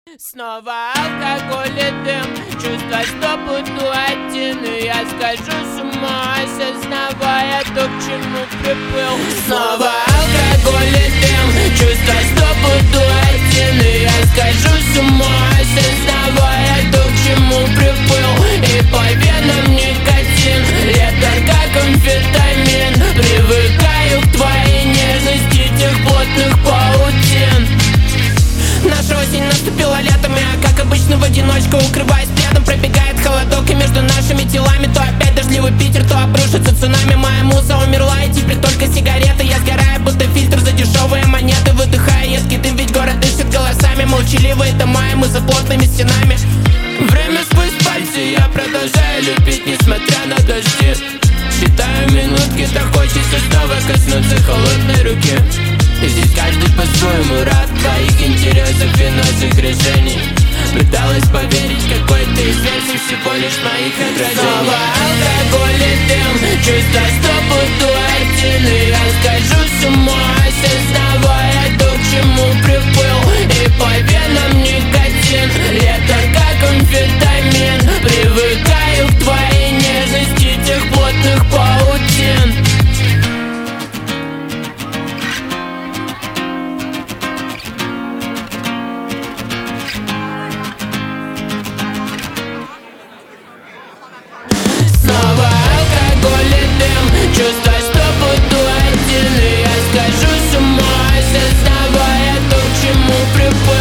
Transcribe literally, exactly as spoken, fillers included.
Снова алкоголь и дым, чувство, что буду один, и я схожу с ума, осознавая то, к чему приплыл. Снова алкоголь и дым, чувство, что буду один, и я схожу с ума, осознавая то, к чему приплыл. И по венам никотин, редко как амфетамин, привыкаю к твоей нежности, тех плотных паутин. Наша осень наступила летом, я, как обычно, в одиночку укрываюсь пледом. Пробегает холодок, и между нашими телами то опять дождливый Питер, то обрушится цунами. Моя муза умерла, и теперь только сигареты. Я сгораю, будто фильтр за дешевые монеты, выдыхая едкий дым, ведь город дышит голосами. Молчаливые дома, и мы за плотными стенами. Время сквозь пальцы, я продолжаю любить, несмотря на дожди. Считаю минутки, так хочется снова коснуться холодной руки. И здесь каждый по-своему рад твоих интересов и наших решений. Пыталась поверить, какой-то из версий всего лишь моих отражений. Снова алкоголь и дым, чувство, что буду один, и я схожу с ума, осознавая то, к чему приплыл. И по венам никотин, редко как амфетамин, привыкаю к твоей нежности, тех плотных паутин. Снова алкоголь и дым, чувство, что буду один, и я схожу с ума, осознавая то, к чему приплыл.